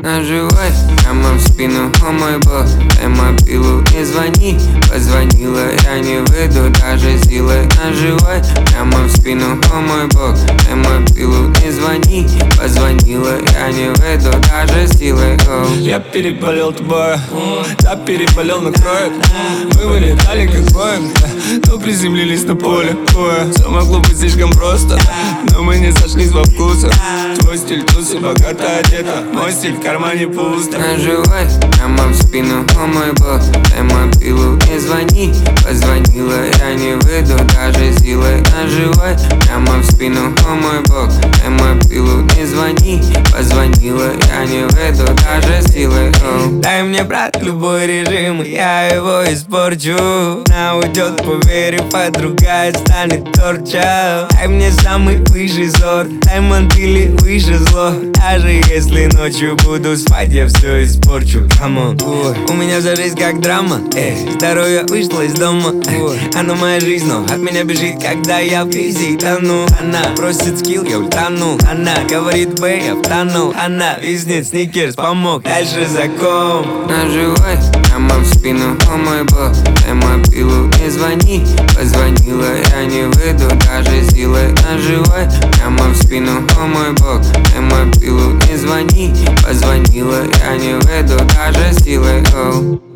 Наживай прямо в спину, о мой бог, дай мобилу, не звони. Позвонила, я не выйду даже силой. Наживай прямо в спину, о мой бог, дай мобилу, не звони. Позвонила, я не выйду даже силой. Я переболел тобой, да переболел на кроек. Мы вылетали как Боинг, но приземлились на поле боя. Все могло быть слишком просто, но мы не сошлись во вкусах. Твой стиль тусы, богато одета, мой стиль в кармане пусто. Наживай прямо в спину, о мой бог, дай мобилу, не звони. Позвонила, я не выйду даже силой. Наживай прямо в спину, о мой бог, дай мобилу, не звони. Позвонила, я не выйду даже силой. Дай мне, брат, любой режим, и я его испорчу. Она уйдет, поверив, а другая станет торча. Дай мне самый высший сорт, дай мантили выше зло. Даже если ночью буду спать, я все испорчу. Come on. У меня вся жизнь как драма, здоровье вышло из дома. Она моя жизнь, но от меня бежит, когда я в кризе тону. Она просит скилл, я ультану. Она говорит бэй, я втонул. Она виснет, сникерс помог, дальше закон. Наживай прямо в спину, о мой бог, дай мобилу, не звони. Позвонила, я не выйду даже силой. Наживай прямо в спину, о мой бог, дай мобилу, не звони. Позвонила, я не выйду даже силой.